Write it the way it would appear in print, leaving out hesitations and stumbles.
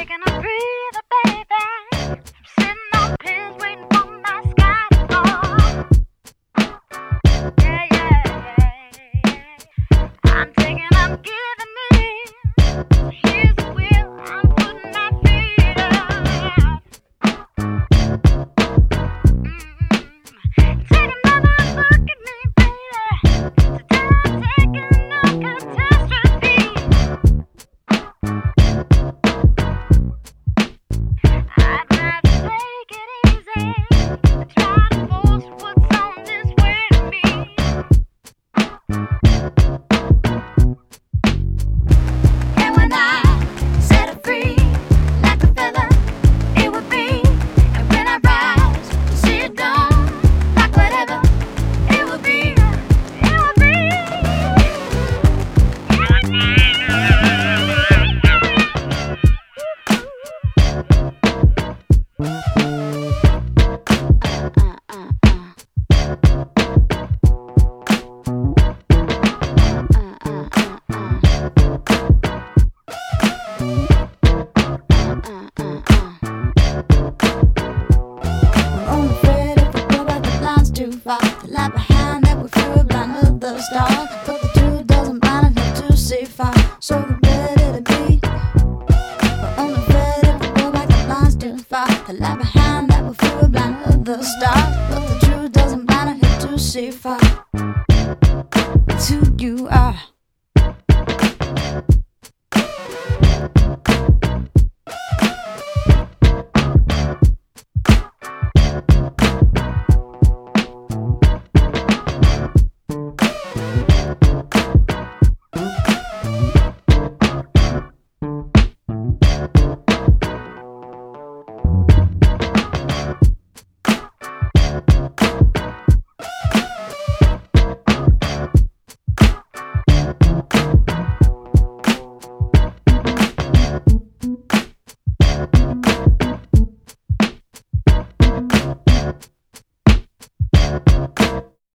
taking a breather, baby. Sitting on pins, waiting for my sky to fall. Yeah, yeah, yeah. I'm giving in. So here's the wheel, I'm putting my feet up. Take another look at me, baby. Today I'm taking no catastrophe. I try to take it easy. I try to force what's on this way to me. And when I set it free, like a feather, it would be. And when I rise to see it done, like whatever, it would be. It would be. I'm afraid if we go back the lines too far, the lie behind that we feel blind of the stars. But the truth doesn't blind us to see far, so we're ready to be. We're only afraid if we go back the lines too far, the lie behind that we feel blind of the stars. But the truth doesn't blind us to see far.